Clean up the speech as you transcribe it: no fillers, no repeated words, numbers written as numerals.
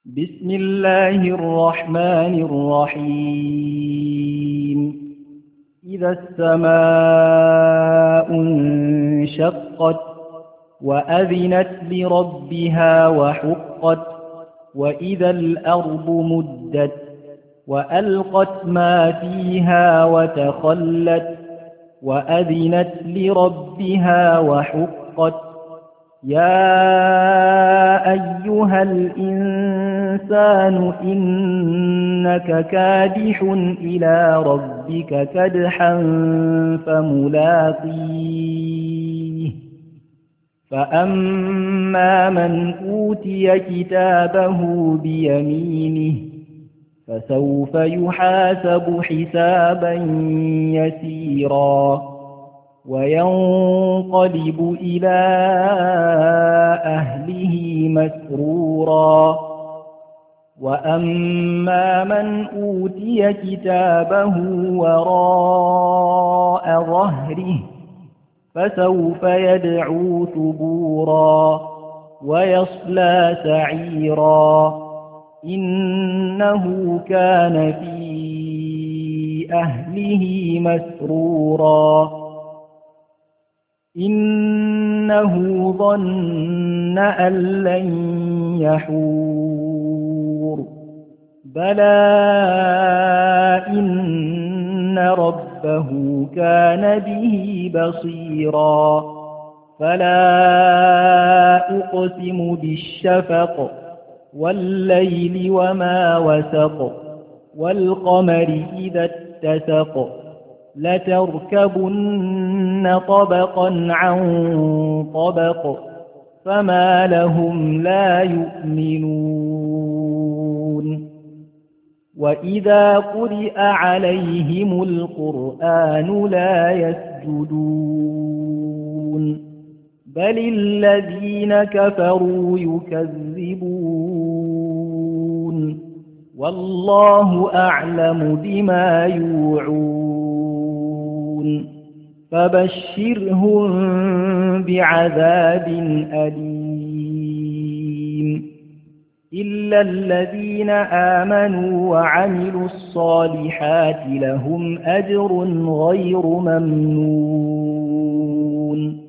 بسم الله الرحمن الرحيم إذا السماء انشقت وأذنت لربها وحقت وإذا الأرض مدت وألقت ما فيها وتخلت وأذنت لربها وحقت يا أيها الإنسان إنك كادح إلى ربك كدحا فملاقيه فأما من أوتي كتابه بيمينه فسوف يحاسب حسابا يسيرا وينقلب إلى أهله مسرورا وأما من أوتي كتابه وراء ظهره فسوف يدعو ثبورا ويصلى سعيرا إنه كان في أهله مسرورا إنه ظن أن لن يحور بلى إن ربه كان به بصيرا فلا أقسم بالشفق والليل وما وسق والقمر إذا اتسق لتركبن طبقا عن طبق فما لهم لا يؤمنون وإذا قرئ عليهم القرآن لا يسجدون بل الذين كفروا يكذبون والله أعلم بما يوعون فبشرهم بعذاب أليم إلا الذين آمنوا وعملوا الصالحات لهم أجر غير ممنون